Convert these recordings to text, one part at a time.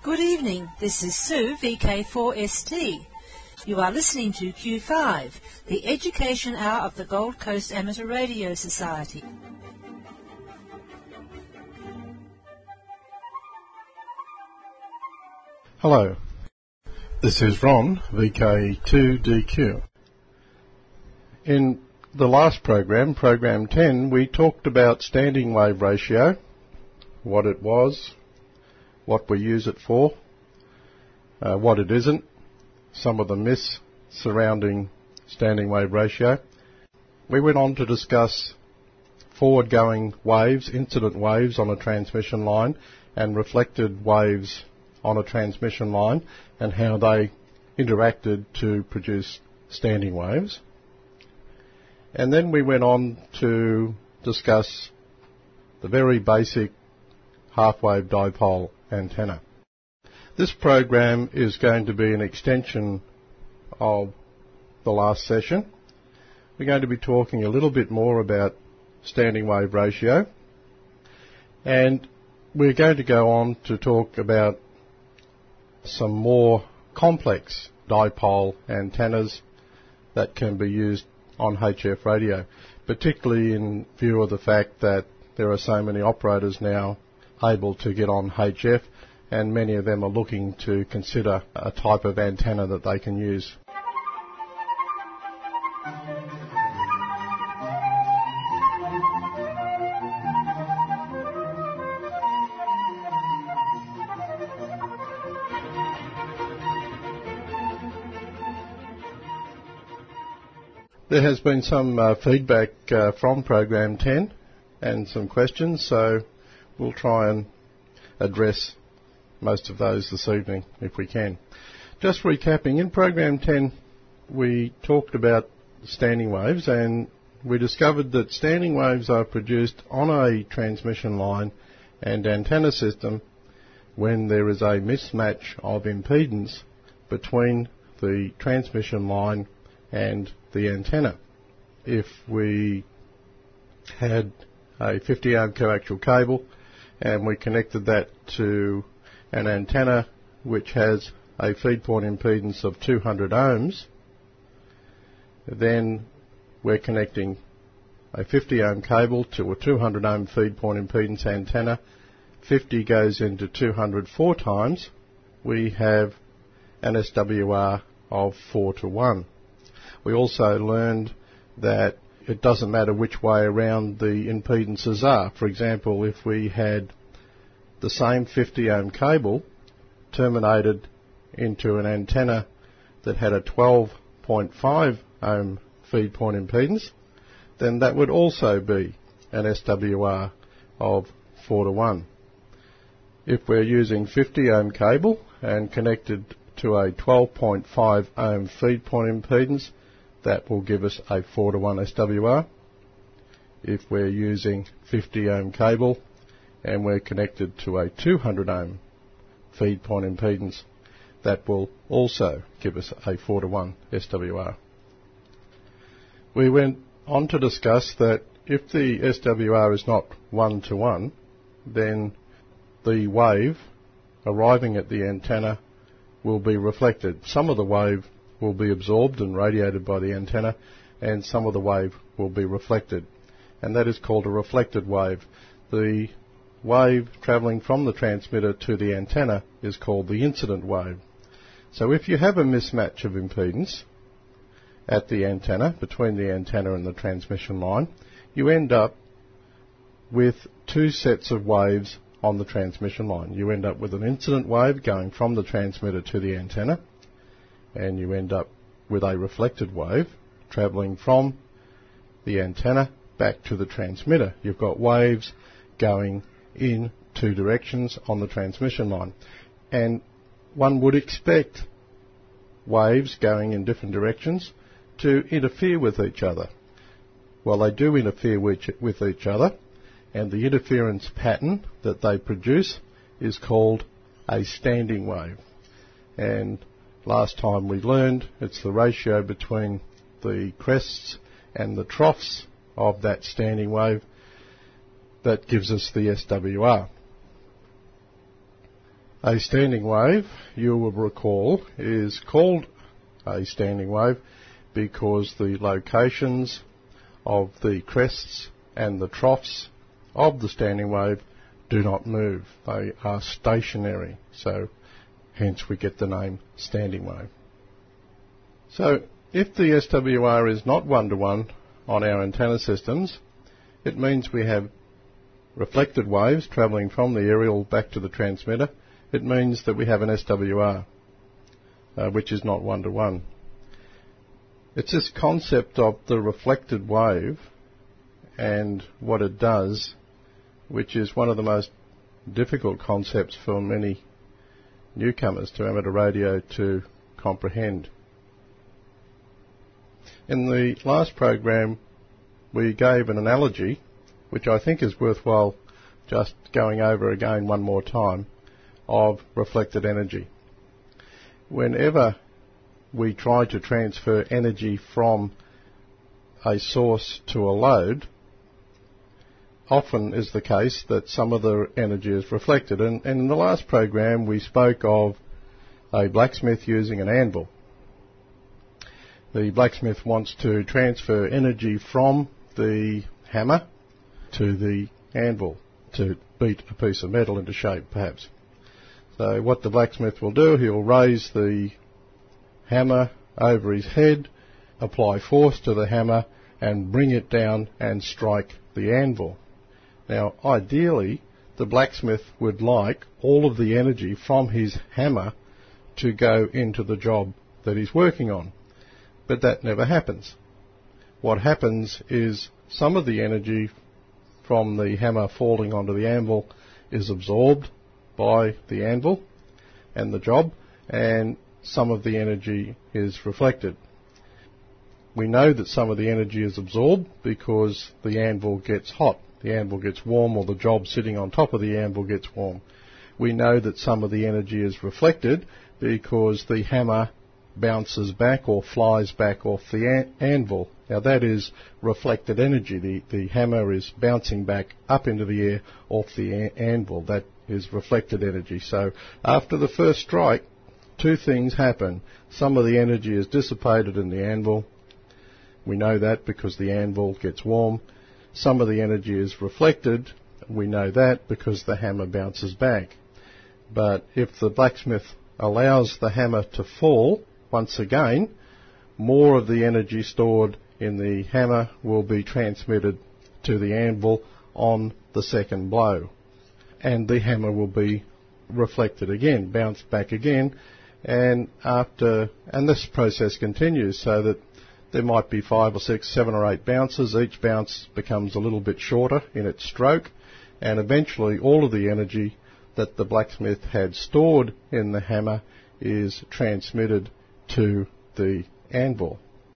Good evening, this is Sue, VK4ST. You are listening to Q5, the Education Hour of the Gold Coast Amateur Radio Society. Hello, this is Ron, VK2DQ. In the last program, Program 10, we talked about standing wave ratio, what it was, what we use it for, what it isn't, some of the myths surrounding standing wave ratio. We went on to discuss forward-going waves, incident waves on a transmission line, and reflected waves on a transmission line, and how they interacted to produce standing waves. And then we went on to discuss the very basic half-wave dipole antenna. This program is going to be an extension of the last session. We're going to be talking a little bit more about standing wave ratio, and we're going to go on to talk about some more complex dipole antennas that can be used on HF radio, particularly in view of the fact that there are so many operators now able to get on HF, and many of them are looking to consider a type of antenna that they can use. There has been some feedback from Program 10 and some questions, so we'll try and address most of those this evening if we can. Just recapping, in Program 10 we talked about standing waves, and we discovered that standing waves are produced on a transmission line and antenna system when there is a mismatch of impedance between the transmission line and the antenna. If we had a 50 ohm coaxial cable and we connected that to an antenna which has a feed point impedance of 200 ohms, then we're connecting a 50 ohm cable to a 200 ohm feed point impedance antenna. 50 goes into 200 4 times. We have an SWR of 4 to 1. We also learned that it doesn't matter which way around the impedances are. For example, if we had the same 50 ohm cable terminated into an antenna that had a 12.5 ohm feed point impedance, then that would also be an SWR of 4 to 1. If we're using 50 ohm cable and connected to a 12.5 ohm feed point impedance, that will give us a 4 to 1 SWR. If we're using 50 ohm cable and we're connected to a 200 ohm feed point impedance, that will also give us a 4 to 1 SWR. We went on to discuss that if the SWR is not 1 to 1, then the wave arriving at the antenna will be reflected. Some of the wave will be absorbed and radiated by the antenna, and some of the wave will be reflected, and that is called a reflected wave. The wave travelling from the transmitter to the antenna is called the incident wave. So if you have a mismatch of impedance at the antenna, between the antenna and the transmission line, you end up with two sets of waves on the transmission line. You end up with an incident wave going from the transmitter to the antenna, and you end up with a reflected wave travelling from the antenna back to the transmitter. You've got waves going in two directions on the transmission line, and one would expect waves going in different directions to interfere with each other. Well, they do interfere with each other, and the interference pattern that they produce is called a standing wave. And last time we learned it's the ratio between the crests and the troughs of that standing wave that gives us the SWR. A standing wave, you will recall, is called a standing wave because the locations of the crests and the troughs of the standing wave do not move. They are stationary, so hence we get the name standing wave. So if the SWR is not one-to-one on our antenna systems, it means we have reflected waves travelling from the aerial back to the transmitter. It means that we have an SWR, which is not one-to-one. It's this concept of the reflected wave and what it does, which is one of the most difficult concepts for many newcomers to amateur radio to comprehend. In the last program, we gave an analogy, which I think is worthwhile just going over again one more time, of reflected energy. Whenever we try to transfer energy from a source to a load, often is the case that some of the energy is reflected. And in the last program we spoke of a blacksmith using an anvil. The blacksmith wants to transfer energy from the hammer to the anvil to beat a piece of metal into shape, perhaps. So what the blacksmith will do, he'll raise the hammer over his head, apply force to the hammer and bring it down and strike the anvil. Now, ideally, the blacksmith would like all of the energy from his hammer to go into the job that he's working on. But that never happens. What happens is some of the energy from the hammer falling onto the anvil is absorbed by the anvil and the job, and some of the energy is reflected. We know that some of the energy is absorbed because the anvil gets hot, the anvil gets warm, or the job sitting on top of the anvil gets warm. We know that some of the energy is reflected because the hammer bounces back or flies back off the anvil. Now that is reflected energy. The hammer is bouncing back up into the air off the anvil. That is reflected energy. So after the first strike, two things happen. Some of the energy is dissipated in the anvil. We know that because the anvil gets warm. Some of the energy is reflected. We know that because the hammer bounces back. But if the blacksmith allows the hammer to fall, once again, more of the energy stored in the hammer will be transmitted to the anvil on the second blow. And the hammer will be reflected again, bounced back again, and this process continues so that there might be 5 or 6, 7 or 8 bounces. Each bounce becomes a little bit shorter in its stroke, and eventually all of the energy that the blacksmith had stored in the hammer is transmitted to the anvil.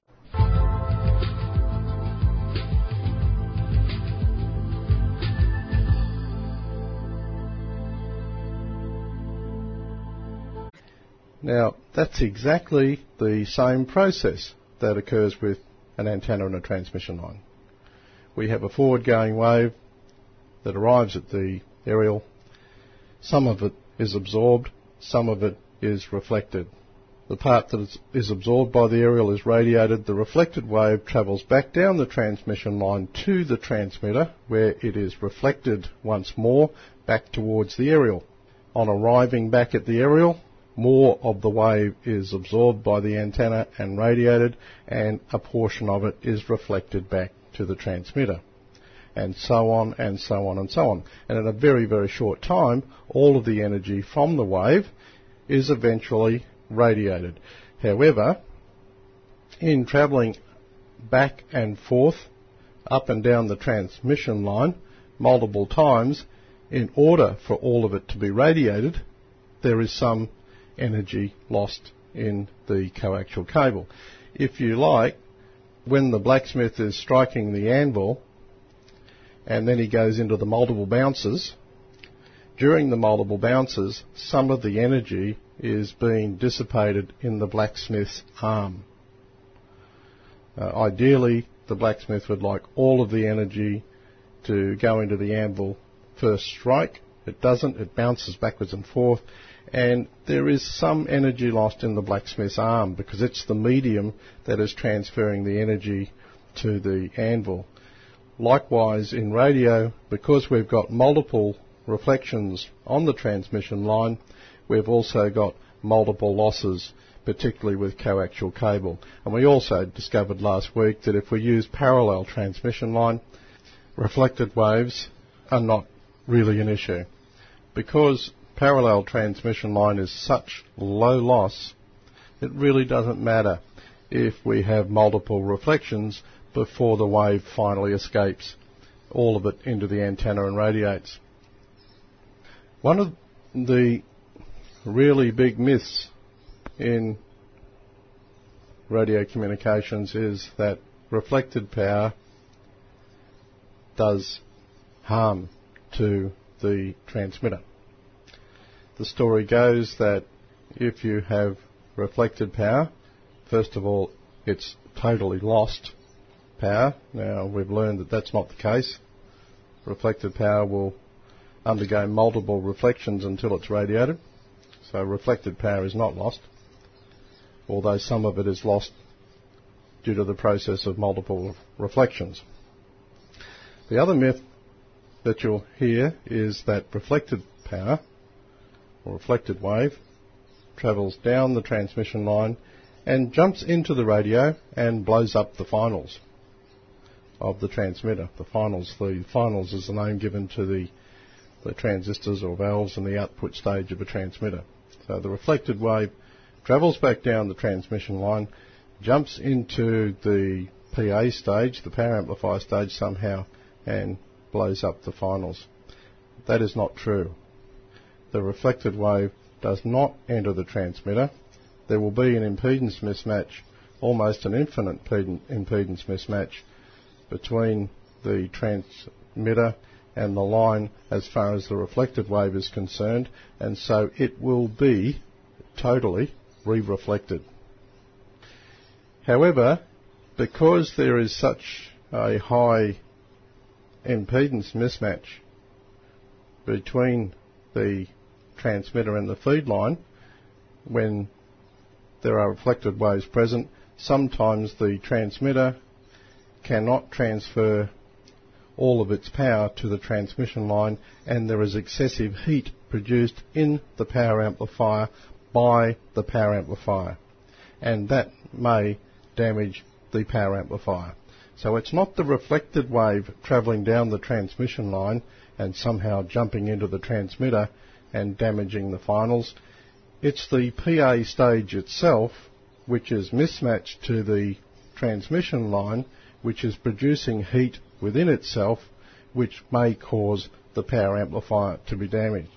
Now, that's exactly the same process that occurs with an antenna and a transmission line. We have a forward-going wave that arrives at the aerial. Some of it is absorbed, some of it is reflected. The part that is absorbed by the aerial is radiated. The reflected wave travels back down the transmission line to the transmitter, where it is reflected once more back towards the aerial. On arriving back at the aerial, more of the wave is absorbed by the antenna and radiated, and a portion of it is reflected back to the transmitter. And so on, and so on, and so on. And in a very, very short time, all of the energy from the wave is eventually radiated. However, in travelling back and forth, up and down the transmission line, multiple times, in order for all of it to be radiated, there is some energy lost in the coaxial cable. If you like, when the blacksmith is striking the anvil, and then he goes into the multiple bounces, during the multiple bounces, some of the energy is being dissipated in the blacksmith's arm. Ideally, the blacksmith would like all of the energy to go into the anvil first strike. It doesn't. It bounces backwards and forth, and there is some energy lost in the blacksmith's arm because it's the medium that is transferring the energy to the anvil. Likewise, in radio, because we've got multiple reflections on the transmission line, we've also got multiple losses, particularly with coaxial cable. And we also discovered last week that if we use parallel transmission line, reflected waves are not really an issue. Because parallel transmission line is such low loss, it really doesn't matter if we have multiple reflections before the wave finally escapes all of it into the antenna and radiates. One of the really big myths in radio communications is that reflected power does harm to the transmitter. The story goes that if you have reflected power, first of all, it's totally lost power. Now, we've learned that that's not the case. Reflected power will undergo multiple reflections until it's radiated. So reflected power is not lost, although some of it is lost due to the process of multiple reflections. The other myth that you'll hear is that reflected power, or reflected wave, travels down the transmission line and jumps into the radio and blows up the finals of the transmitter. The finals is the name given to the transistors or valves in the output stage of a transmitter. So the reflected wave travels back down the transmission line, jumps into the PA stage, the power amplifier stage somehow, and blows up the finals. That is not true. The reflected wave does not enter the transmitter. There will be an impedance mismatch, almost an infinite impedance mismatch between the transmitter and the line as far as the reflected wave is concerned, and so it will be totally re-reflected. However, because there is such a high impedance mismatch between the transmitter and the feed line, when there are reflected waves present, sometimes the transmitter cannot transfer all of its power to the transmission line, and there is excessive heat produced in the power amplifier by the power amplifier, and that may damage the power amplifier. So it's not the reflected wave travelling down the transmission line and somehow jumping into the transmitter and damaging the finals. It's the PA stage itself which is mismatched to the transmission line, which is producing heat within itself, which may cause the power amplifier to be damaged.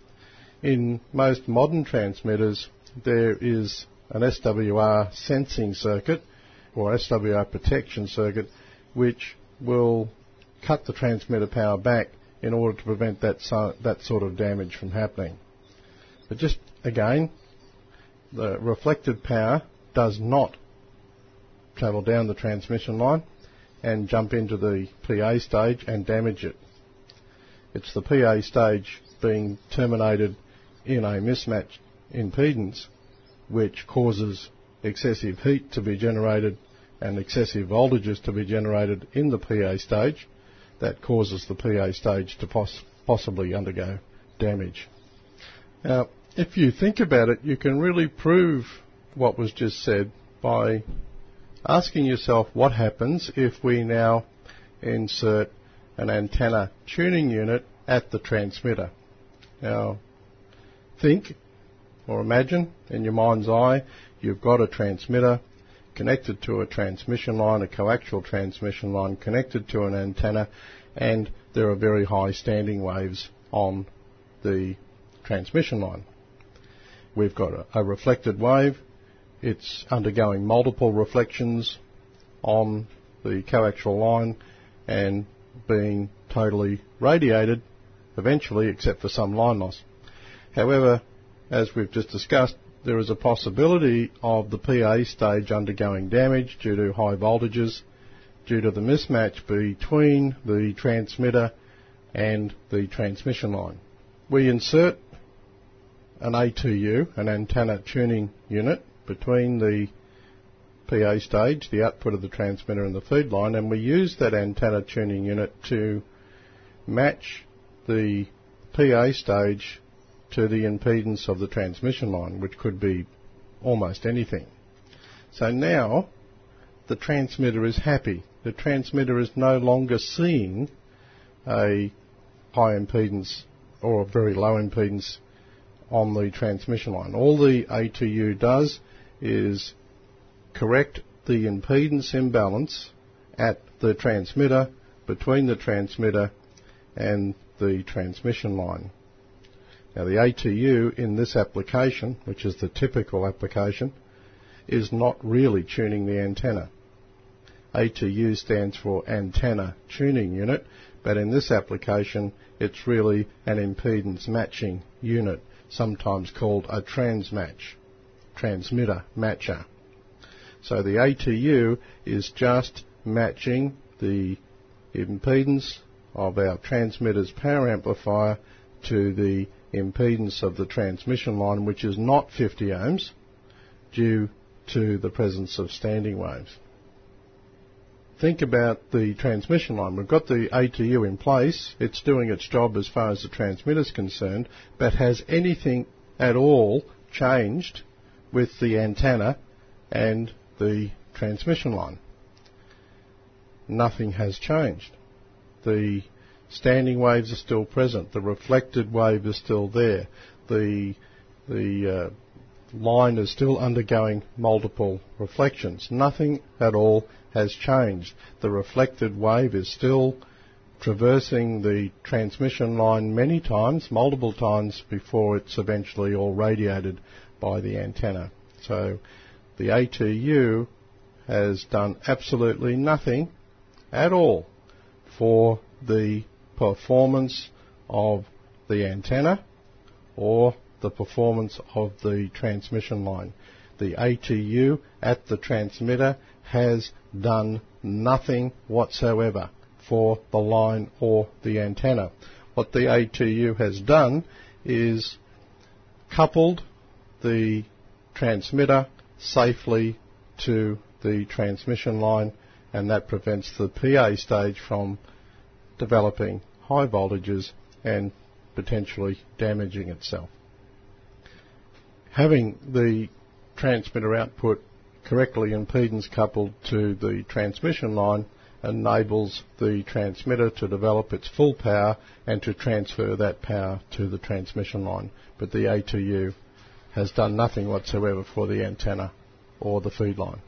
In most modern transmitters, there is an SWR sensing circuit or SWR protection circuit which will cut the transmitter power back in order to prevent that sort of damage from happening. But just again, the reflected power does not travel down the transmission line and jump into the PA stage and damage it. It's the PA stage being terminated in a mismatched impedance which causes excessive heat to be generated and excessive voltages to be generated in the PA stage that causes the PA stage to possibly undergo damage. Now, if you think about it, you can really prove what was just said by asking yourself what happens if we now insert an antenna tuning unit at the transmitter. Now, think or imagine in your mind's eye you've got a transmitter connected to a transmission line, a coaxial transmission line connected to an antenna, and there are very high standing waves on the transmission line. We've got a reflected wave. It's undergoing multiple reflections on the coaxial line and being totally radiated eventually, except for some line loss. However, as we've just discussed, there is a possibility of the PA stage undergoing damage due to high voltages, due to the mismatch between the transmitter and the transmission line. We insert an ATU, an antenna tuning unit, between the PA stage, the output of the transmitter and the feed line, and we use that antenna tuning unit to match the PA stage to the impedance of the transmission line, which could be almost anything. So now the transmitter is happy. The transmitter is no longer seeing a high impedance or a very low impedance on the transmission line. All the ATU does is correct the impedance imbalance at the transmitter, between the transmitter and the transmission line. Now the ATU in this application, which is the typical application, is not really tuning the antenna. ATU stands for Antenna Tuning Unit, but in this application it's really an impedance matching unit, sometimes called a transmatch, transmitter matcher. So the ATU is just matching the impedance of our transmitter's power amplifier to the impedance of the transmission line, which is not 50 ohms due to the presence of standing waves. Think about the transmission line. We've got the ATU in place. It's doing its job as far as the transmitter is concerned, but has anything at all changed with the antenna and the transmission line? Nothing has changed. The standing waves are still present. The reflected wave is still there. The line is still undergoing multiple reflections. Nothing at all has changed. The reflected wave is still traversing the transmission line many times, multiple times, before it's eventually all radiated by the antenna. So the ATU has done absolutely nothing at all for the performance of the antenna or the performance of the transmission line. The ATU at the transmitter has done nothing whatsoever for the line or the antenna. What the ATU has done is coupled the transmitter safely to the transmission line, and that prevents the PA stage from developing high voltages and potentially damaging itself. Having the transmitter output correctly impedance coupled to the transmission line enables the transmitter to develop its full power and to transfer that power to the transmission line. But the ATU has done nothing whatsoever for the antenna or the feed line.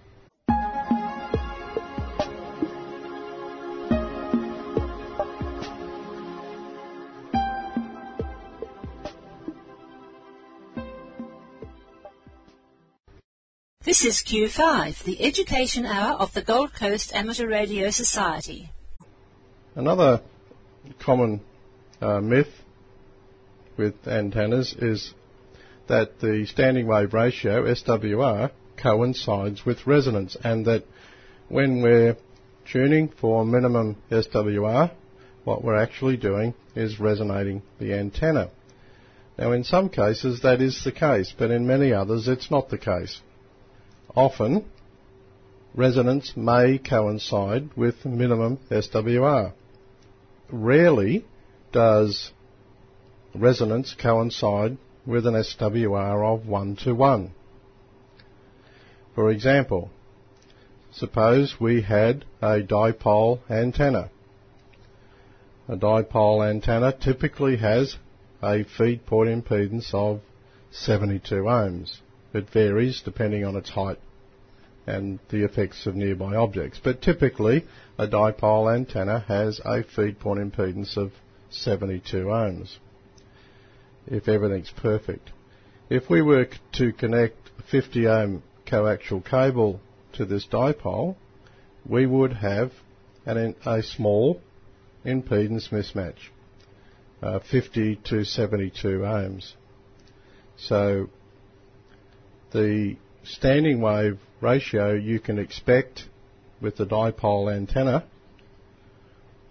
This is Q5, the Education Hour of the Gold Coast Amateur Radio Society. Another common myth with antennas is that the standing wave ratio, SWR, coincides with resonance, and that when we're tuning for minimum SWR, what we're actually doing is resonating the antenna. Now, in some cases that is the case, but in many others it's not the case. Often, resonance may coincide with minimum SWR. Rarely does resonance coincide with an SWR of 1:1. For example, suppose we had a dipole antenna. A dipole antenna typically has a feed port impedance of 72 ohms. It varies depending on its height and the effects of nearby objects. But typically, a dipole antenna has a feed port impedance of 72 ohms, if everything's perfect. If we were to connect a 50 ohm coaxial cable to this dipole, we would have a small impedance mismatch, 50 to 72 ohms. So the standing wave ratio you can expect with the dipole antenna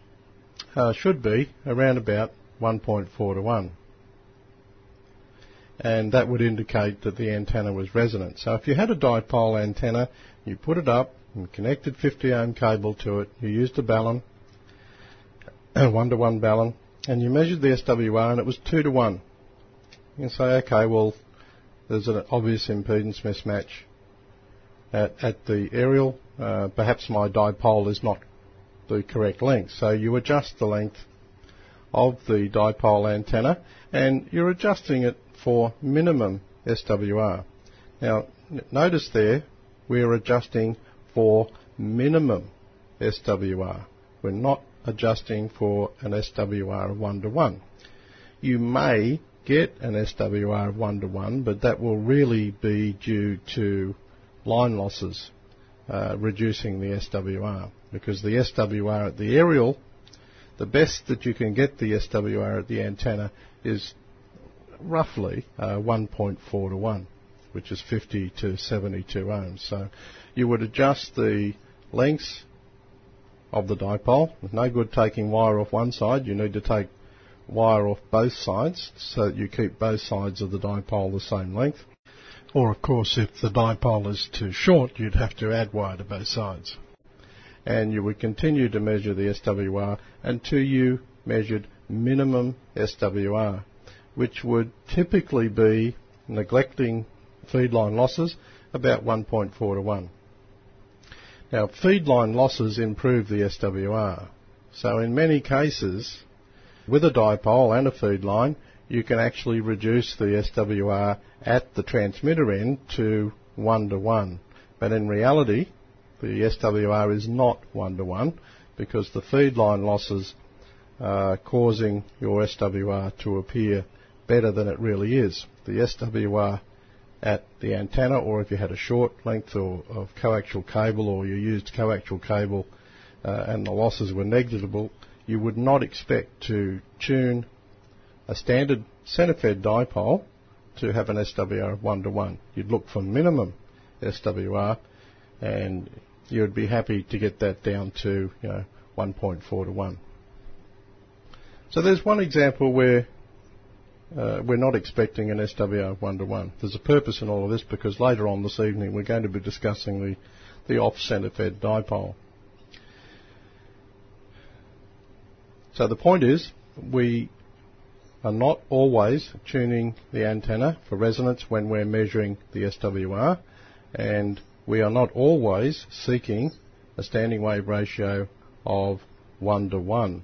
should be around about 1.4 to 1. and that would indicate that the antenna was resonant. So if you had a dipole antenna, you put it up and connected 50 ohm cable to it, you used a balun, a 1-to-1 balun, and you measured the SWR and it was 2-to-1. You can say, okay, well, there's an obvious impedance mismatch at the aerial. Perhaps my dipole is not the correct length. So you adjust the length of the dipole antenna and you're adjusting it for minimum SWR. Now, notice there, we're adjusting for minimum SWR. We're not adjusting for an SWR of 1-to-1. You may get an SWR of 1-to-1, but that will really be due to line losses reducing the SWR, because the SWR at the aerial, the best that you can get the SWR at the antenna is roughly 1.4-to-1, which is 50 to 72 ohms. So you would adjust the lengths of the dipole. It's no good taking wire off one side. You need to take wire off both sides so that you keep both sides of the dipole the same length. Or, of course, if the dipole is too short, you'd have to add wire to both sides. And you would continue to measure the SWR until you measured minimum SWR, which would typically be, neglecting feed line losses, about 1.4-to-1. Now, feed line losses improve the SWR. So in many cases, with a dipole and a feed line, you can actually reduce the SWR at the transmitter end to 1-to-1. But in reality, the SWR is not 1-to-1 because the feed line losses are causing your SWR to appear better than it really is. The SWR at the antenna, or if you had a short length of coaxial cable, or you used coaxial cable and the losses were negligible, you would not expect to tune a standard centre-fed dipole to have an SWR of 1-to-1. You'd look for minimum SWR, and you'd be happy to get that down to 1.4-to-1. So there's one example where we're not expecting an SWR of 1-to-1. There's a purpose in all of this because later on this evening we're going to be discussing the off-centre-fed dipole. So the point is, we are not always tuning the antenna for resonance when we're measuring the SWR, and we are not always seeking a standing wave ratio of 1-to-1.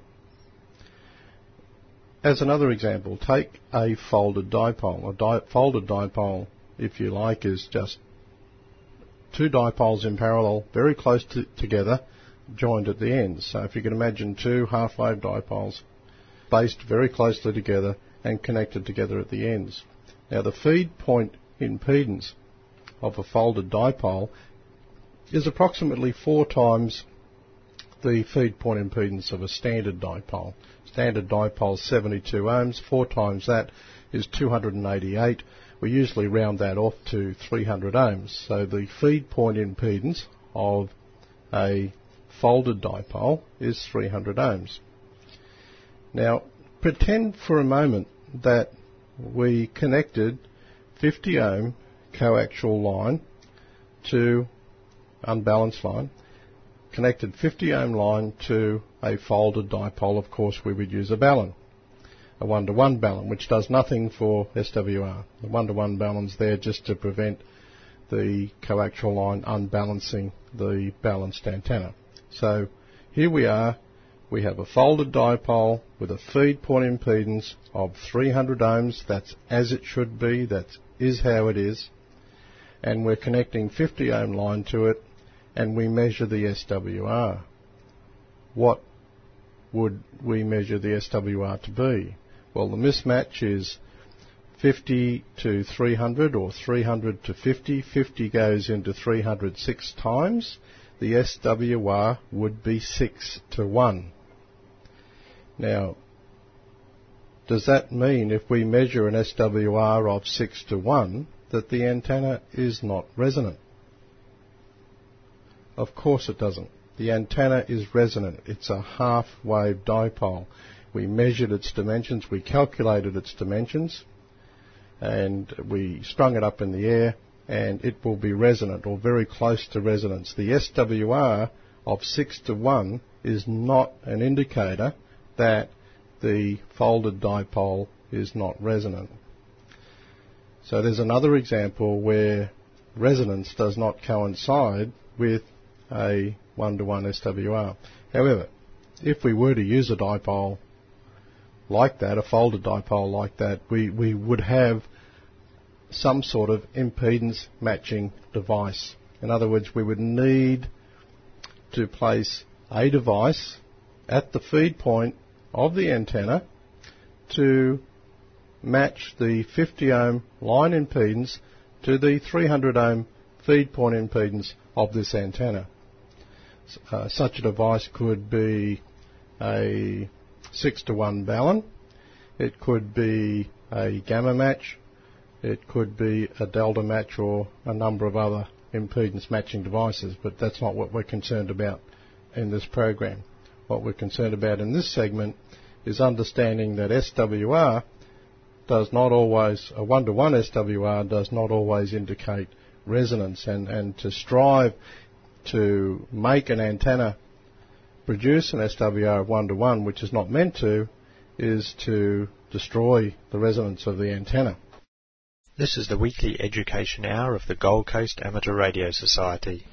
As another example, take a folded dipole. A folded dipole, if you like, is just two dipoles in parallel, very close together, joined at the ends. So if you can imagine two half-wave dipoles spaced very closely together and connected together at the ends. Now the feed point impedance of a folded dipole is approximately 4 times the feed point impedance of a standard dipole. Standard dipole is 72 ohms, 4 times that is 288. We usually round that off to 300 ohms. So the feed point impedance of a folded dipole is 300 ohms. Now, pretend for a moment that we connected 50 ohm coaxial line to unbalanced line, connected 50 ohm line to a folded dipole. Of course, we would use a balun, a 1-to-1 balun, which does nothing for SWR. The 1-to-1 balun's there just to prevent the coaxial line unbalancing the balanced antenna. So here we are. We have a folded dipole with a feed point impedance of 300 ohms. That's as it should be. That is how it is. And we're connecting 50 ohm line to it, and we measure the SWR. What would we measure the SWR to be? Well, the mismatch is 50 to 300 or 300 to 50. 50 goes into 300 6 times. The SWR would be 6-to-1. Now, does that mean if we measure an SWR of 6-to-1 that the antenna is not resonant? Of course it doesn't. The antenna is resonant. It's a half-wave dipole. We measured its dimensions. We calculated its dimensions. and we strung it up in the air, and it will be resonant or very close to resonance. The SWR of 6 to 1 is not an indicator that the folded dipole is not resonant. So there's another example where resonance does not coincide with a 1-to-1 SWR. However, if we were to use a dipole like that, a folded dipole like that, we would have some sort of impedance matching device. In other words, we would need to place a device at the feed point of the antenna to match the 50 ohm line impedance to the 300 ohm feed point impedance of this antenna. Such a device could be a 6 to 1 balun, it could be a gamma match, it could be a delta match, or a number of other impedance matching devices, but that's not what we're concerned about in this program. What we're concerned about in this segment is understanding that SWR does not always, a 1-to-1 SWR does not always indicate resonance, and to strive to make an antenna produce an SWR of 1-to-1, which is not meant to, is to destroy the resonance of the antenna. This is the weekly education hour of the Gold Coast Amateur Radio Society.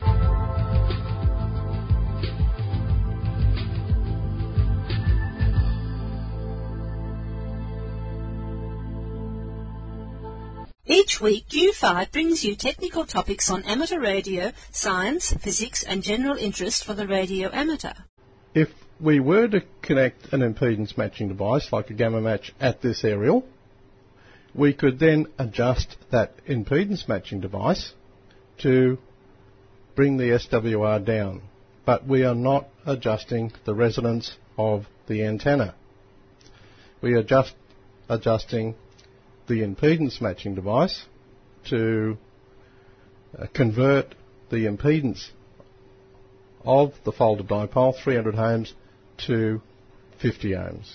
Each week, Q5 brings you technical topics on amateur radio, science, physics and general interest for the radio amateur. If we were to connect an impedance matching device, like a gamma match, at this aerial, we could then adjust that impedance matching device to bring the SWR down. But we are not adjusting the resonance of the antenna. We are just adjusting the impedance matching device to convert the impedance of the folded dipole, 300 ohms, to 50 ohms.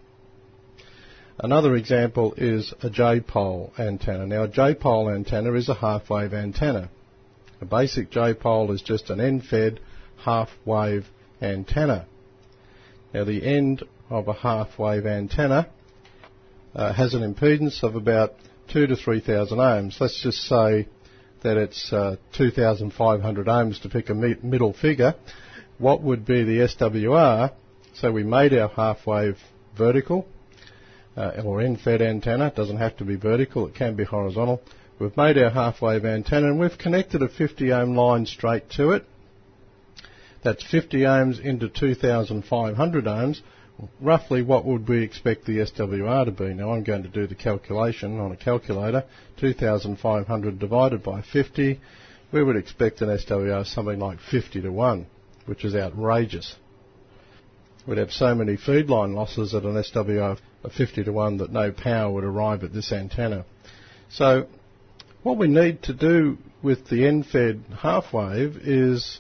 Another example is a J-pole antenna. Now, a J-pole antenna is a half-wave antenna. A basic J-pole is just an end-fed half-wave antenna. Now, the end of a half-wave antenna has an impedance of about 2,000 to 3,000 ohms. Let's just say that it's 2,500 ohms to pick a middle figure. What would be the SWR? So we made our half-wave vertical or end-fed antenna. It doesn't have to be vertical, it can be horizontal. We've made our half-wave antenna and we've connected a 50 ohm line straight to it. That's 50 ohms into 2,500 ohms. Roughly what would we expect the SWR to be? Now I'm going to do the calculation on a calculator. 2,500 divided by 50, we would expect an SWR something like 50 to 1, which is outrageous. We'd have so many feed line losses at an SWR of 50 to 1 that no power would arrive at this antenna. So what we need to do with the end-fed half-wave is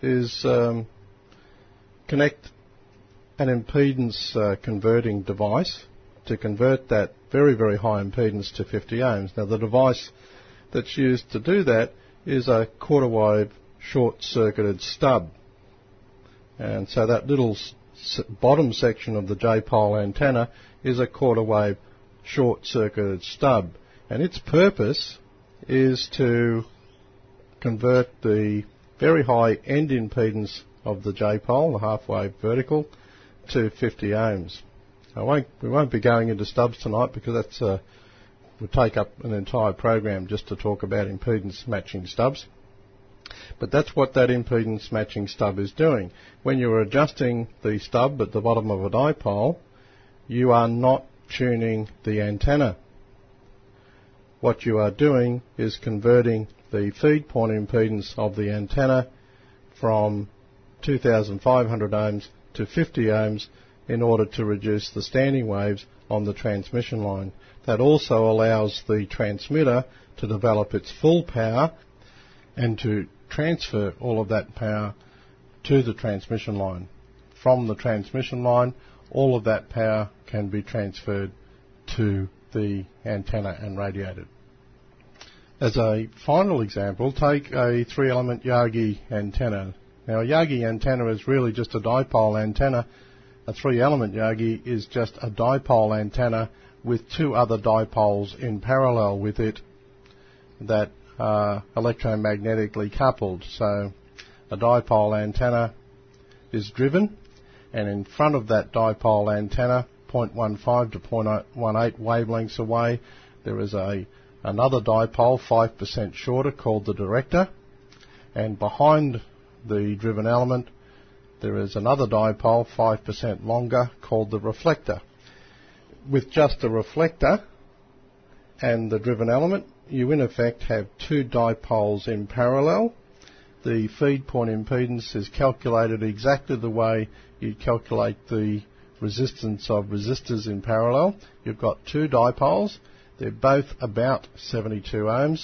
connect an impedance converting device to convert that very, very high impedance to 50 ohms. Now, the device that's used to do that is a quarter-wave short-circuited stub. And so that little bottom section of the J-pole antenna is a quarter-wave short-circuited stub. And its purpose is to convert the very high end impedance of the J-pole, the half-wave vertical, to 50 ohms. We won't be going into stubs tonight because that's would take up an entire program just to talk about impedance matching stubs. But that's what that impedance matching stub is doing. When you're adjusting the stub at the bottom of a dipole, you are not tuning the antenna. What you are doing is converting the feed point impedance of the antenna from 2,500 ohms to 50 ohms in order to reduce the standing waves on the transmission line. That also allows the transmitter to develop its full power and to transfer all of that power to the transmission line. From the transmission line, all of that power can be transferred to the antenna and radiate it. As a final example, take a 3-element Yagi antenna. Now, a Yagi antenna is really just a dipole antenna. A 3-element Yagi is just a dipole antenna with 2 other dipoles in parallel with it that are electromagnetically coupled. So a dipole antenna is driven, and in front of that dipole antenna, 0.15 to 0.18 wavelengths away, there is another dipole 5% shorter called the director, and behind the driven element there is another dipole 5% longer called the reflector. With just a reflector and the driven element, you in effect have 2 dipoles in parallel. The feed point impedance is calculated exactly the way you calculate the resistance of resistors in parallel. You've got 2 dipoles. They're both about 72 ohms.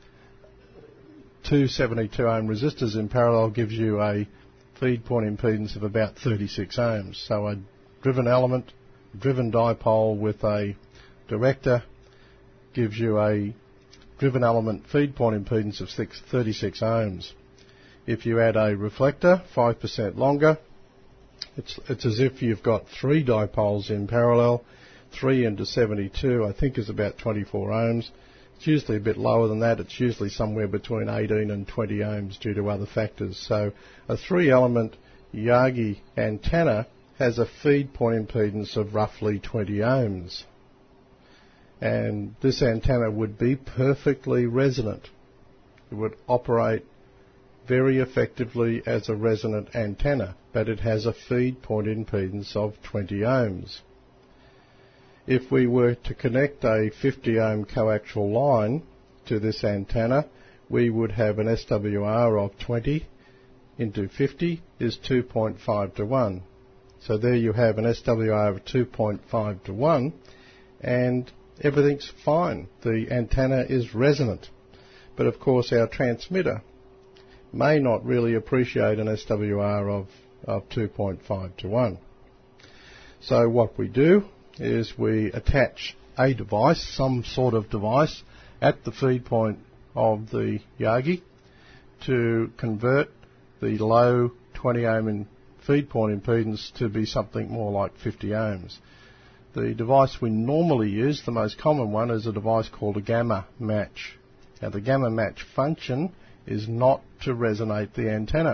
2 72 ohm resistors in parallel gives you a feed point impedance of about 36 ohms. So a driven element, driven dipole with a director gives you a driven element feed point impedance of 36 ohms. If you add a reflector, 5% longer, it's as if you've got 3 dipoles in parallel. 3 into 72, I think, is about 24 ohms. It's usually a bit lower than that. It's usually somewhere between 18 and 20 ohms due to other factors. So a 3-element Yagi antenna has a feed point impedance of roughly 20 ohms. And this antenna would be perfectly resonant. It would operate very effectively as a resonant antenna, but it has a feed point impedance of 20 ohms. If we were to connect a 50 ohm coaxial line to this antenna, we would have an SWR of 20 into 50 is 2.5 to 1. So there you have an SWR of 2.5 to 1, and everything's fine. The antenna is resonant. But of course our transmitter may not really appreciate an SWR of 2.5 to 1. So what we do is we attach a device, some sort of device, at the feed point of the Yagi to convert the low 20 ohm feed point impedance to be something more like 50 ohms. The device we normally use, the most common one, is a device called a gamma match. Now the gamma match function is not to resonate the antenna.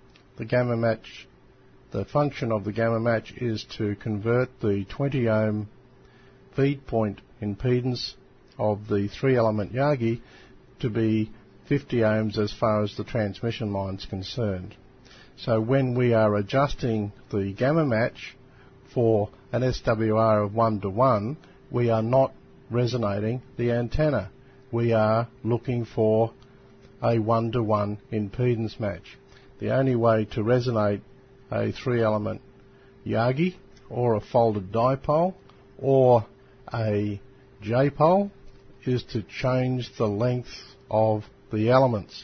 The function of the gamma match is to convert the 20 ohm feed point impedance of the 3-element Yagi to be 50 ohms as far as the transmission line is concerned. So when we are adjusting the gamma match for an SWR of 1 to 1, we are not resonating the antenna. We are looking for a 1 to 1 impedance match. The only way to resonate a 3-element Yagi or a folded dipole or a J-pole is to change the length of the elements.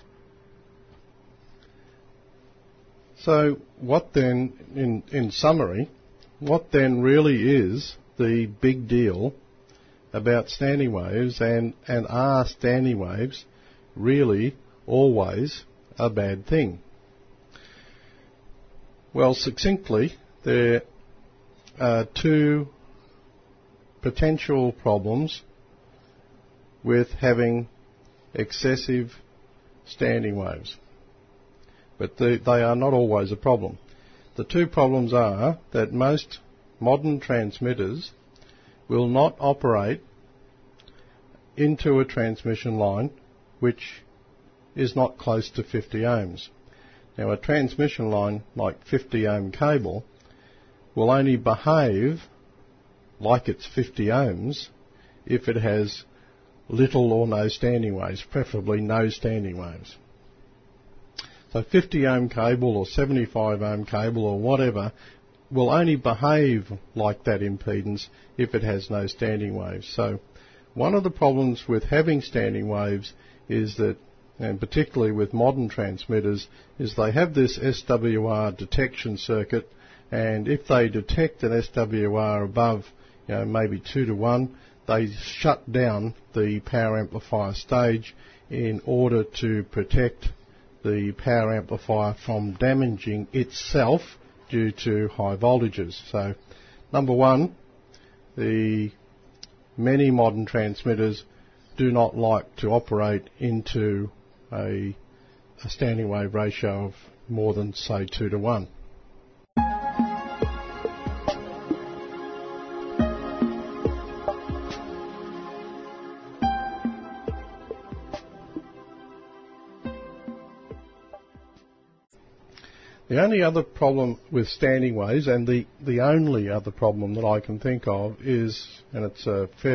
So what then, in summary, what then really is the big deal about standing waves, and are standing waves really always a bad thing? Well, succinctly, there are 2 potential problems with having excessive standing waves, but they are not always a problem. The 2 problems are that most modern transmitters will not operate into a transmission line which is not close to 50 ohms. Now a transmission line like 50 ohm cable will only behave like it's 50 ohms if it has little or no standing waves, preferably no standing waves. So 50 ohm cable or 75 ohm cable or whatever will only behave like that impedance if it has no standing waves. So one of the problems with having standing waves is that, and particularly with modern transmitters, is they have this SWR detection circuit, and if they detect an SWR above, maybe 2 to 1, they shut down the power amplifier stage in order to protect the power amplifier from damaging itself due to high voltages. So, number one, the many modern transmitters do not like to operate into a standing wave ratio of more than, say, 2 to 1. The only other problem with standing waves, and the only other problem that I can think of is, and it's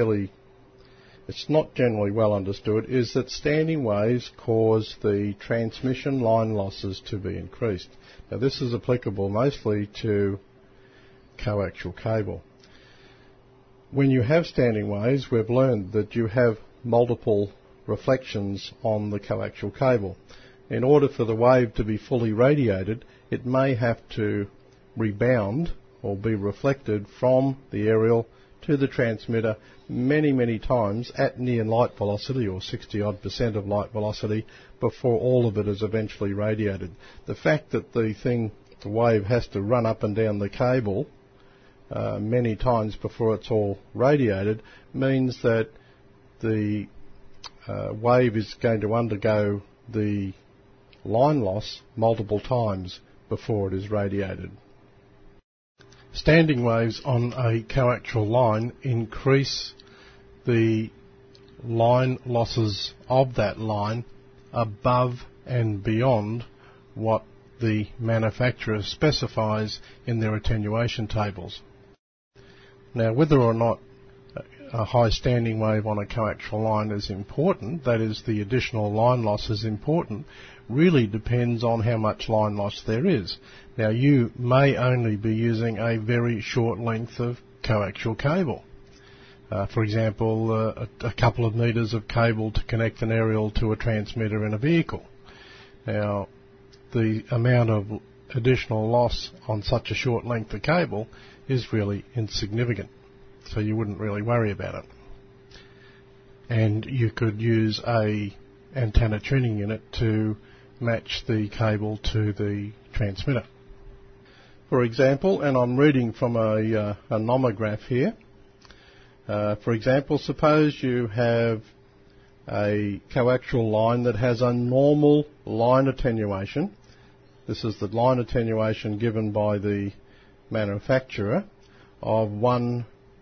not generally well understood, is that standing waves cause the transmission line losses to be increased. Now this is applicable mostly to coaxial cable. When you have standing waves, we've learned that you have multiple reflections on the coaxial cable. In order for the wave to be fully radiated, it may have to rebound or be reflected from the aerial to the transmitter many, many times at near light velocity, or 60% of light velocity, before all of it is eventually radiated. The fact that the wave has to run up and down the cable many times before it's all radiated means that the wave is going to undergo the line loss multiple times before it is radiated. Standing waves on a coaxial line increase the line losses of that line above and beyond what the manufacturer specifies in their attenuation tables. Now, whether or not a high standing wave on a coaxial line is important, that is, the additional line loss is important, really depends on how much line loss there is. Now, you may only be using a very short length of coaxial cable. For example, a couple of metres of cable to connect an aerial to a transmitter in a vehicle. Now, the amount of additional loss on such a short length of cable is really insignificant, so you wouldn't really worry about it. And you could use a antenna tuning unit to match the cable to the transmitter. For example, and I'm reading from a nomograph here. For example, suppose you have a coaxial line that has a normal line attenuation. This is the line attenuation given by the manufacturer of 1.5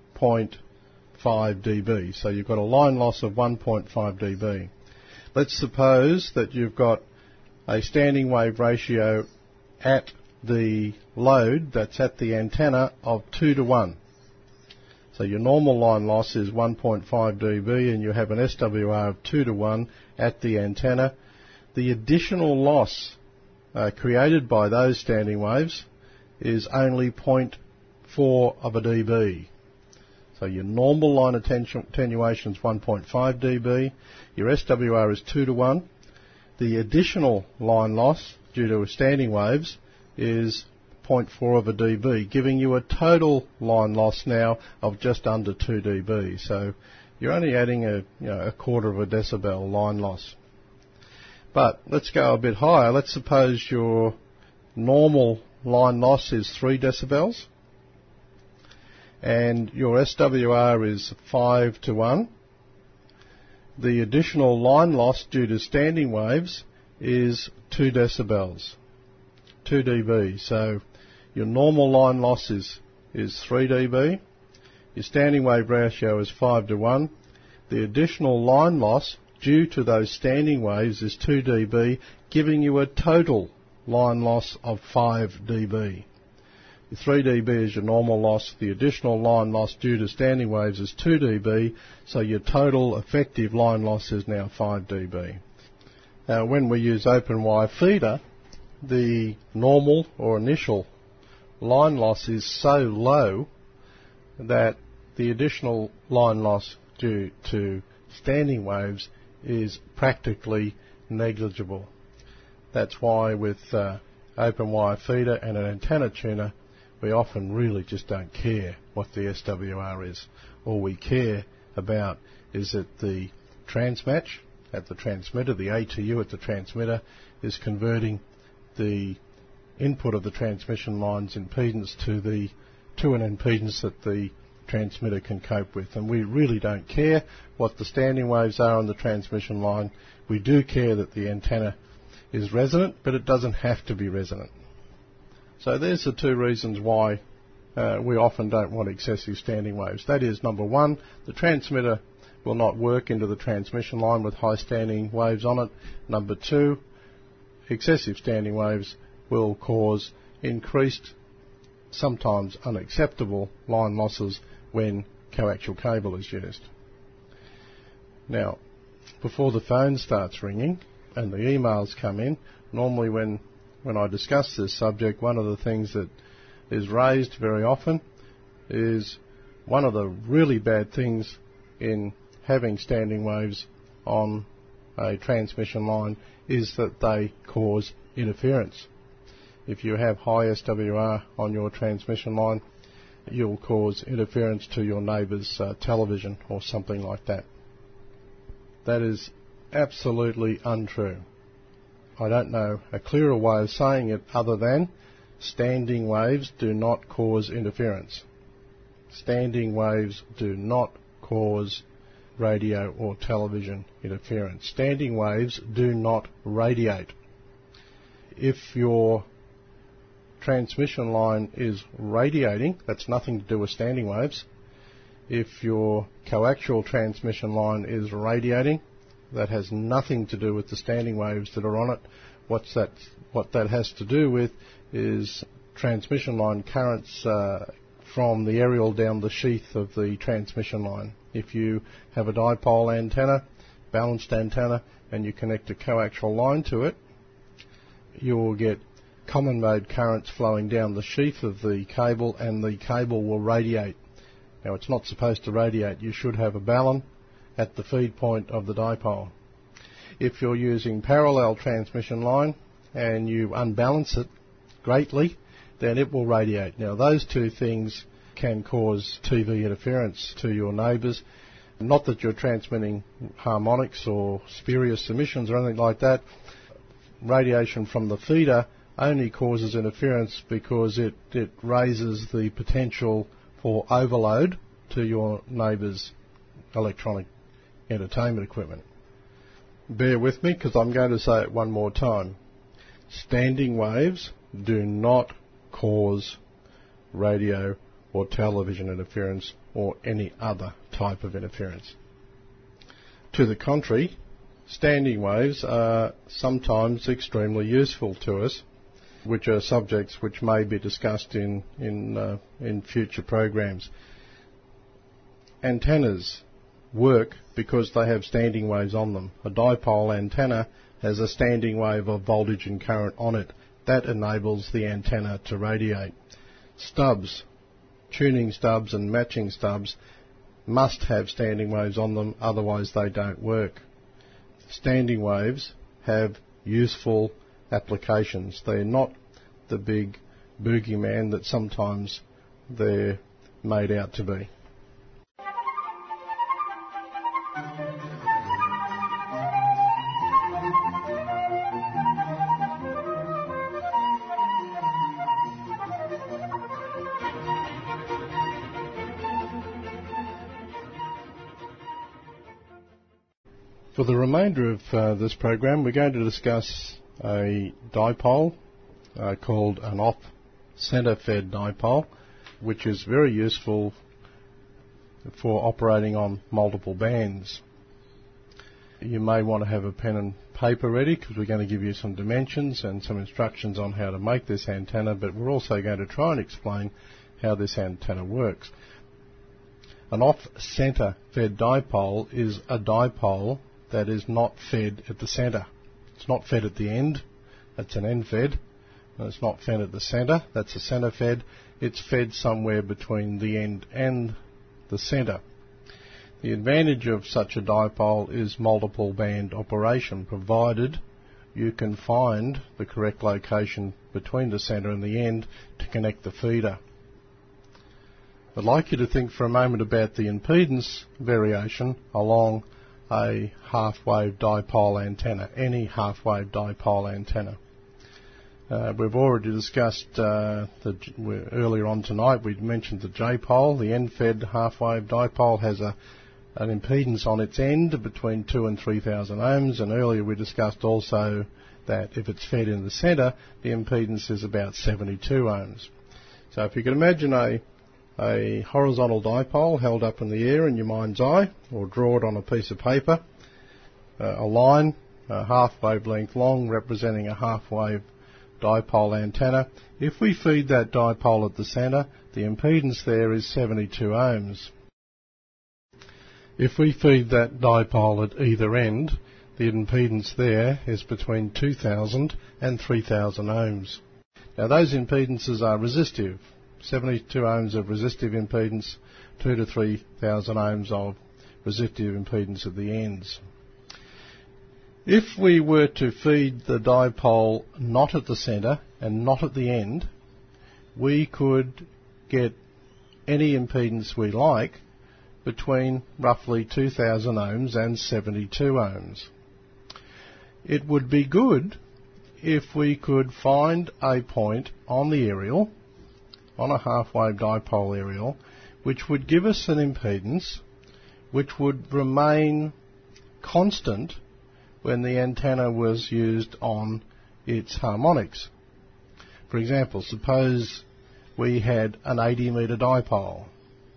dB. So you've got a line loss of 1.5 dB. Let's suppose that you've got a standing wave ratio at the load, that's at the antenna, of 2 to 1. So your normal line loss is 1.5 dB and you have an SWR of 2 to 1 at the antenna. The additional loss created by those standing waves is only 0.4 of a dB. So your normal line attenuation is 1.5 dB, your SWR is 2 to 1. The additional line loss due to standing waves is 0.4 of a dB, giving you a total line loss now of just under 2 dB. So you're only adding a quarter of a decibel line loss. But let's go a bit higher. Let's suppose your normal line loss is 3 decibels and your SWR is 5 to 1. The additional line loss due to standing waves is 2 decibels, 2 dB. So your normal line loss is 3 dB. Your standing wave ratio is 5 to 1. The additional line loss due to those standing waves is 2 dB, giving you a total line loss of 5 dB. Your 3 dB is your normal loss. The additional line loss due to standing waves is 2 dB, so your total effective line loss is now 5 dB. Now, when we use open wire feeder, the normal or initial line loss is so low that the additional line loss due to standing waves is practically negligible. That's why with open wire feeder and an antenna tuner, we often really just don't care what the SWR is. All we care about is that the transmatch at the transmitter, the ATU at the transmitter, is converting the input of the transmission line's impedance to an impedance that the transmitter can cope with. And we really don't care what the standing waves are on the transmission line. We do care that the antenna is resonant, but it doesn't have to be resonant. So there's the two reasons why we often don't want excessive standing waves. That is, number one, the transmitter will not work into the transmission line with high standing waves on it. Number two, excessive standing waves will cause increased, sometimes unacceptable line losses when coaxial cable is used. Now, before the phone starts ringing and the emails come in, normally when I discuss this subject, one of the things that is raised very often is one of the really bad things in having standing waves on a transmission line is that they cause interference. If you have high SWR on your transmission line, you'll cause interference to your neighbour's television or something like that. That is absolutely untrue. I don't know a clearer way of saying it other than standing waves do not cause interference. Standing waves do not cause radio or television interference. Standing waves do not radiate. If your transmission line is radiating, that's nothing to do with standing waves. If your coaxial transmission line is radiating, that has nothing to do with the standing waves that are on it. What that has to do with is transmission line currents from the aerial down the sheath of the transmission line. If you have a dipole antenna, balanced antenna, and you connect a coaxial line to it, you will get common mode currents flowing down the sheath of the cable, and the cable will radiate. Now, it's not supposed to radiate. You should have a balun at the feed point of the dipole. If you're using parallel transmission line and you unbalance it greatly, then it will radiate. Now, those two things can cause TV interference to your neighbours. Not that you're transmitting harmonics or spurious emissions or anything like that. Radiation from the feeder only causes interference because it raises the potential for overload to your neighbour's electronic entertainment equipment. Bear with me because I'm going to say it one more time. Standing waves do not cause radio or television interference or any other type of interference. To the contrary, standing waves are sometimes extremely useful to us, which are subjects which may be discussed in future programs. Antennas work because they have standing waves on them. A dipole antenna has a standing wave of voltage and current on it. That enables the antenna to radiate. Stubs, tuning stubs and matching stubs must have standing waves on them, otherwise they don't work. Standing waves have useful applications. They're not the big boogeyman that sometimes they're made out to be. For the remainder of this program, we're going to discuss a dipole called an off-centre fed dipole, which is very useful for operating on multiple bands. You may want to have a pen and paper ready because we're going to give you some dimensions and some instructions on how to make this antenna, but we're also going to try and explain how this antenna works. An off-centre fed dipole is a dipole that is not fed at the centre. It's not fed at the end, that's an end fed. And it's not fed at the centre, that's a centre fed. It's fed somewhere between the end and the centre. The advantage of such a dipole is multiple band operation, provided you can find the correct location between the centre and the end to connect the feeder. I'd like you to think for a moment about the impedance variation along a half-wave dipole antenna, any half-wave dipole antenna. We've already discussed earlier on tonight, we mentioned the J-pole. The end-fed half-wave dipole has an impedance on its end between 2 and 3,000 ohms, and earlier we discussed also that if it's fed in the centre, the impedance is about 72 ohms. So if you can imagine a horizontal dipole held up in the air in your mind's eye, or draw it on a piece of paper, a line a half wavelength long representing a half-wave dipole antenna. If we feed that dipole at the centre, the impedance there is 72 ohms. If we feed that dipole at either end, the impedance there is between 2,000 and 3,000 ohms. Now those impedances are resistive. 72 ohms of resistive impedance, 2,000 to 3,000 ohms of resistive impedance at the ends. If we were to feed the dipole not at the centre and not at the end, we could get any impedance we like between roughly 2,000 ohms and 72 ohms. It would be good if we could find a point on the aerial, on a half-wave dipole aerial, which would give us an impedance which would remain constant when the antenna was used on its harmonics. For example, suppose we had an 80 metre dipole.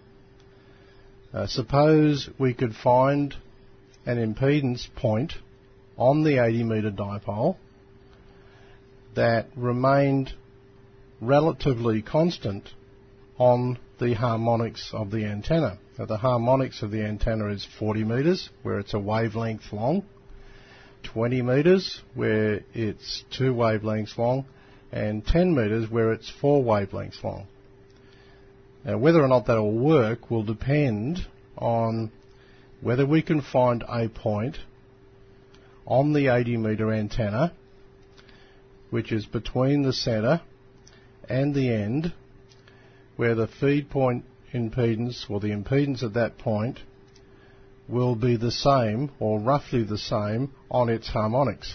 Suppose we could find an impedance point on the 80 metre dipole that remained relatively constant on the harmonics of the antenna. Now, the harmonics of the antenna is 40 metres, where it's a wavelength long, 20 metres, where it's 2 wavelengths long, and 10 metres, where it's 4 wavelengths long. Now, whether or not that will work will depend on whether we can find a point on the 80 metre antenna which is between the centre and the end, where the feed point impedance, or the impedance at that point, will be the same, or roughly the same, on its harmonics.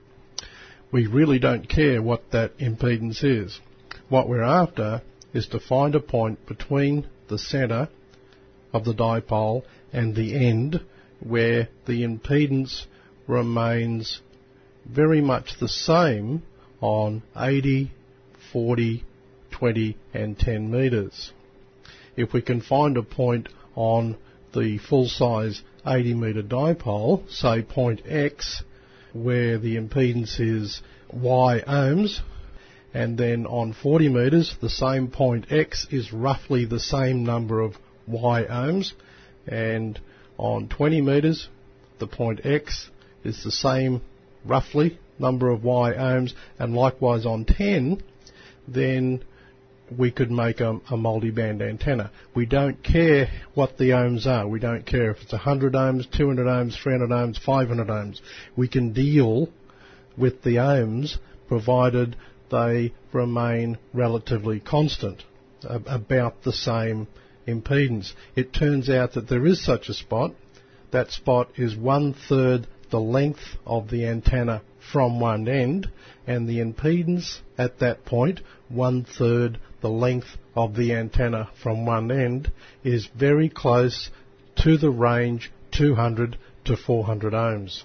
We really don't care what that impedance is. What we're after is to find a point between the centre of the dipole and the end where the impedance remains very much the same on 80, 40, 20 and 10 metres. If we can find a point on the full-size 80 metre dipole, say point X, where the impedance is Y ohms, and then on 40 metres the same point X is roughly the same number of Y ohms, and on 20 metres the point X is the same roughly number of Y ohms, and likewise on 10, then we could make a multi-band antenna. We don't care what the ohms are. We don't care if it's 100 ohms, 200 ohms, 300 ohms, 500 ohms. We can deal with the ohms provided they remain relatively constant, about the same impedance. It turns out that there is such a spot. That spot is 1/3 the length of the antenna from one end, and the impedance at that point, 1/3 the length of the antenna from one end, is very close to the range 200 to 400 ohms.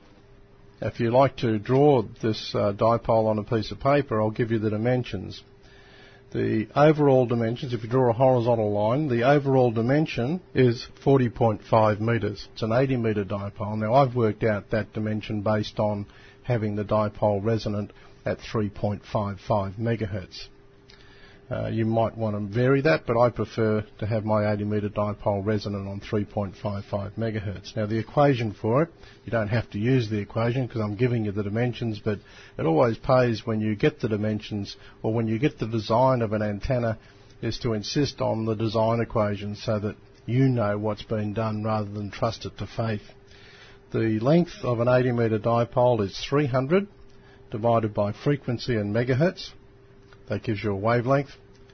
If you like to draw this dipole on a piece of paper, I'll give you the dimensions. The overall dimensions, if you draw a horizontal line, the overall dimension is 40.5 metres. It's an 80 metre dipole. Now, I've worked out that dimension based on having the dipole resonant at 3.55 megahertz. You might want to vary that, but I prefer to have my 80 metre dipole resonant on 3.55 megahertz. Now, the equation for it, you don't have to use the equation because I'm giving you the dimensions, but it always pays when you get the dimensions, or when you get the design of an antenna, is to insist on the design equation so that you know what's been done rather than trust it to faith. The length of an 80 metre dipole is 300 divided by frequency in megahertz. That gives you a wavelength.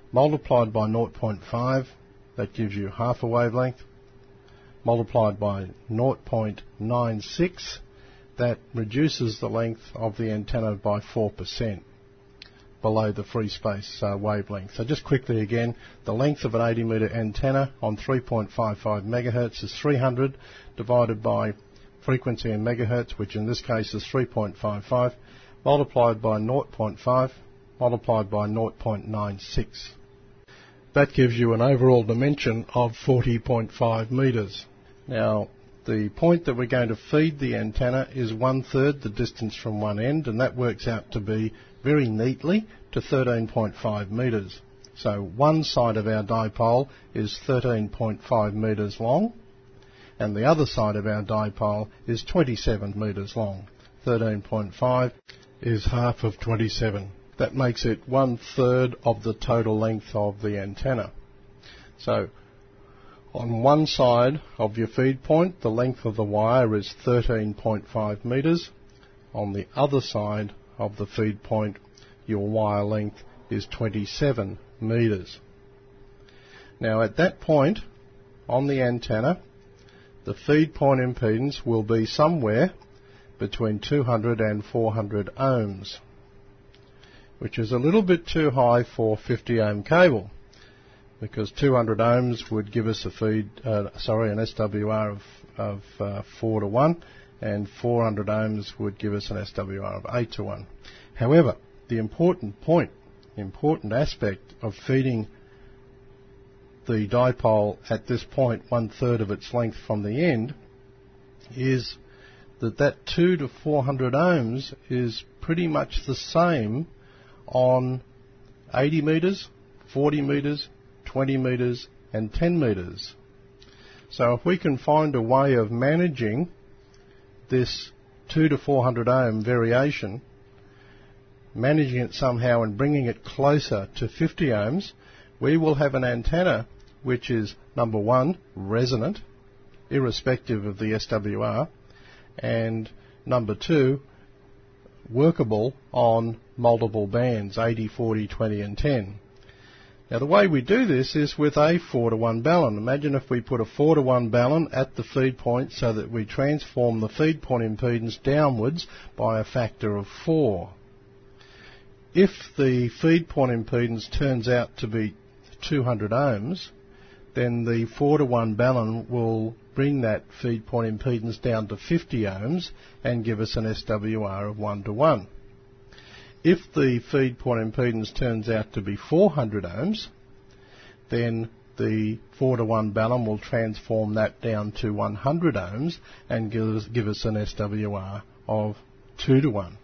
multiplied by 0.5, that gives you half a wavelength, multiplied by 0.96, that reduces the length of the antenna by 4% below the free space wavelength. So just quickly again, the length of an 80 metre antenna on 3.55 megahertz is 300 divided by frequency in megahertz, which in this case is 3.55, multiplied by 0.5, multiplied by 0.96. That gives you an overall dimension of 40.5 metres. Now, the point that we're going to feed the antenna is 1/3 the distance from one end, and that works out to be very neatly to 13.5 metres. So one side of our dipole is 13.5 metres long, and the other side of our dipole is 27 metres long. 13.5 is half of 27. That makes it 1/3 of the total length of the antenna. So on one side of your feed point, the length of the wire is 13.5 metres. On the other side of the feed point, your wire length is 27 metres. Now at that point on the antenna, the feed point impedance will be somewhere between 200 and 400 ohms, which is a little bit too high for 50 ohm cable, because 200 ohms would give us an SWR of 4 to 1, and 400 ohms would give us an SWR of 8 to 1. However, the important aspect of feeding the dipole at this point 1/3 of its length from the end is that 2 to 400 ohms is pretty much the same on 80 metres, 40 metres, 20 metres and 10 metres. So if we can find a way of managing this 2 to 400 ohm variation, managing it somehow and bringing it closer to 50 ohms, we will have an antenna which is, number one, resonant, irrespective of the SWR, and number two, workable on multiple bands, 80, 40, 20 and 10. Now the way we do this is with a 4 to 1 balun. Imagine if we put a 4 to 1 balun at the feed point so that we transform the feed point impedance downwards by a factor of 4. If the feed point impedance turns out to be 200 ohms, then the 4 to 1 balun will bring that feed point impedance down to 50 ohms and give us an SWR of 1 to 1. If the feed point impedance turns out to be 400 ohms, then the 4 to 1 balun will transform that down to 100 ohms and give us an SWR of 2 to 1.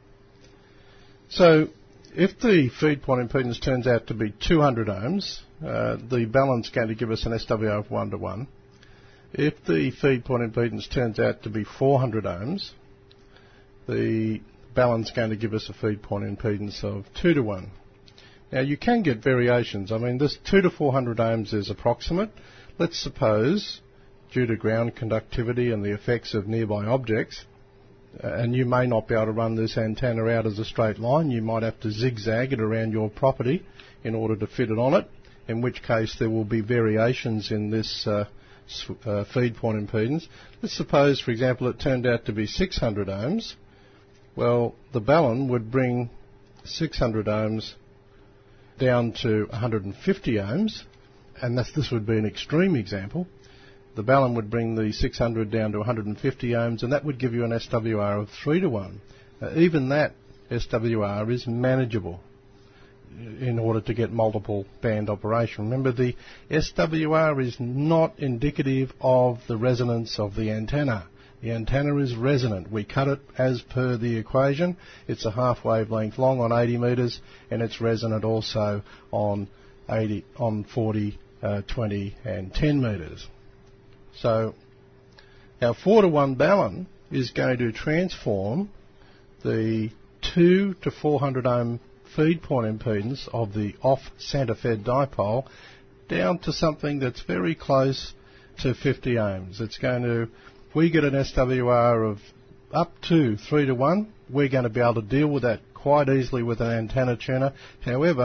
So if the feed point impedance turns out to be 200 ohms, the balun's going to give us an SWR of 1 to 1. If the feed point impedance turns out to be 400 ohms, the balun's going to give us a feed point impedance of 2 to 1. Now you can get variations. I mean, this 2 to 400 ohms is approximate. Let's suppose, due to ground conductivity and the effects of nearby objects, and you may not be able to run this antenna out as a straight line, you might have to zigzag it around your property in order to fit it on it, in which case there will be variations in this feed point impedance. Let's suppose, for example, it turned out to be 600 ohms. Well, the balun would bring 600 ohms down to 150 ohms, and this would be an extreme example. The balun would bring the 600 down to 150 ohms, and that would give you an SWR of 3 to 1. Even that SWR is manageable in order to get multiple band operation. Remember, the SWR is not indicative of the resonance of the antenna. The antenna is resonant. We cut it as per the equation. It's a half wavelength long on 80 metres, and it's resonant also on 40, 20 and 10 metres. So our 4 to 1 balun is going to transform the 2 to 400 ohm feed point impedance of the off-centre fed dipole down to something that's very close to 50 ohms. It's going to, if we get an SWR of up to 3 to 1, we're going to be able to deal with that quite easily with an antenna tuner. However,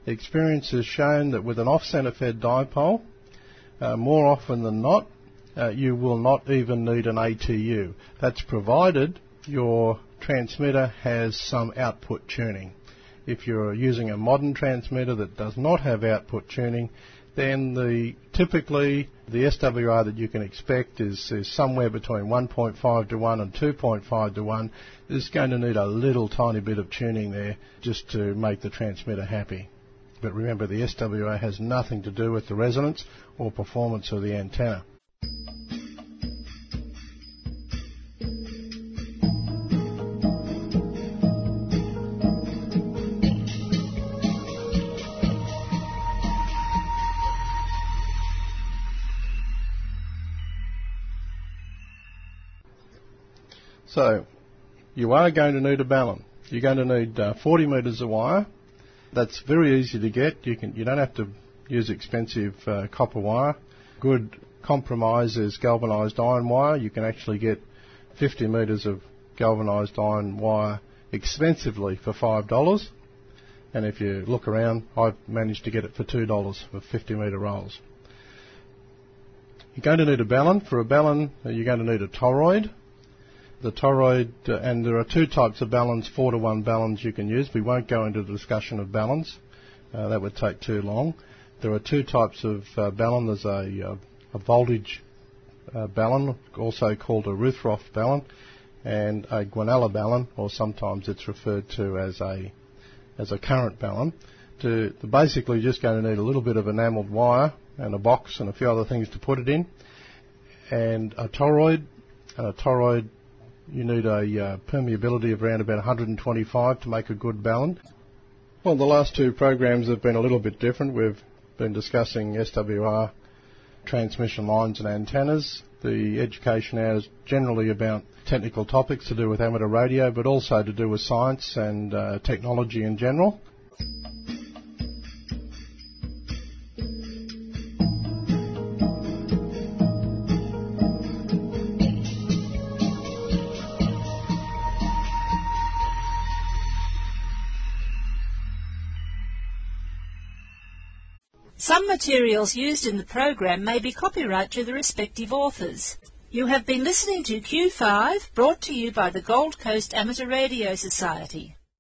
Experience has shown that with an off-centre fed dipole, more often than not, you will not even need an ATU. That's provided your transmitter has some output tuning. If you're using a modern transmitter that does not have output tuning, then typically the SWR that you can expect is somewhere between 1.5 to 1 and 2.5 to 1. It's going to need a little tiny bit of tuning there just to make the transmitter happy. But remember, the SWR has nothing to do with the resonance or performance of the antenna. So, you are going to need a balun. You're going to need 40 metres of wire. That's very easy to get. You don't have to use expensive copper wire. Good compromise is galvanised iron wire. You can actually get 50 metres of galvanised iron wire expensively for $5. And if you look around, I've managed to get it for $2 for 50 metre rolls. You're going to need a balun. For a balun, you're going to need a toroid. The toroid, and there are two types of baluns, 4-to-1 baluns you can use. We won't go into the discussion of baluns. That would take too long. There are two types of balun. There's a voltage balun, also called a Ruthroff balun, and a guanella balun, or sometimes it's referred to as a current balun. They're basically just going to need a little bit of enamelled wire and a box and a few other things to put it in, and a toroid. And a toroid, you need a permeability of around about 125 to make a good balun. Well, the last two programs have been a little bit different. We've been discussing SWR, transmission lines and antennas. The education hour is generally about technical topics to do with amateur radio, but also to do with science and technology in general. Some materials used in the program may be copyright to the respective authors. You have been listening to Q5, brought to you by the Gold Coast Amateur Radio Society.